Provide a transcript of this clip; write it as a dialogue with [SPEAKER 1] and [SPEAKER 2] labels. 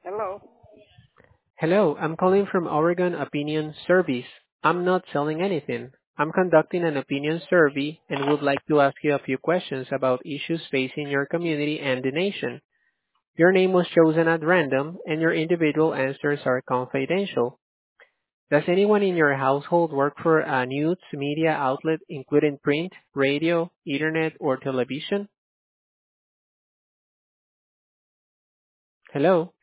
[SPEAKER 1] Hello.
[SPEAKER 2] Hello, I'm calling from Oregon Opinion Service. I'm not selling anything. I'm conducting an opinion survey and would like to ask you a few questions about issues facing your community and the nation. Your name was chosen at random and your individual answers are confidential. Does anyone in your household work for a news media outlet including print, radio, internet, or television? Hello?